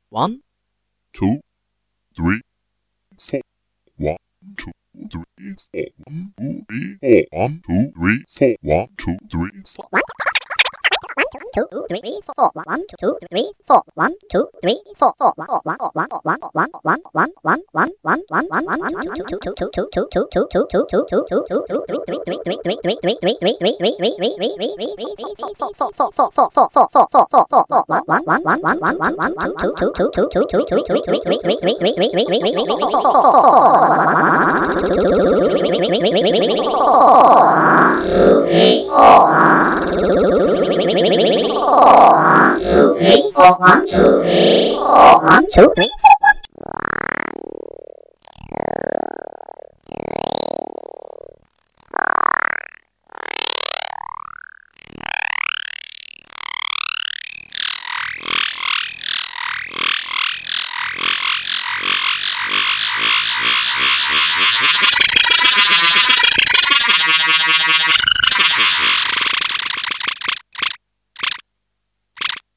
1, 2, 3, 4. 1, 2, 3, 4. 1, 2, 3, 4. 1, 2, 3, 4. 1, 2, 3, 4. 2, 3, 4, 1, 2, 3, 4, 1, 2, 3, 4, 1, 1, 1, 1, 1, 1, 1, 1, 1, 1, 1, 1, 1, 1, 1, 1, 2, 2, 2, 2, 2, 2, 2, 2, 2, 2, 2, 2, 2, 2, 3, 3, 3, 3, 3, 3, 3, 3, 3, 3, 3, 3, 3, 3, 3, 3, 3, 3, 1, 2, 3, 4. Thank you.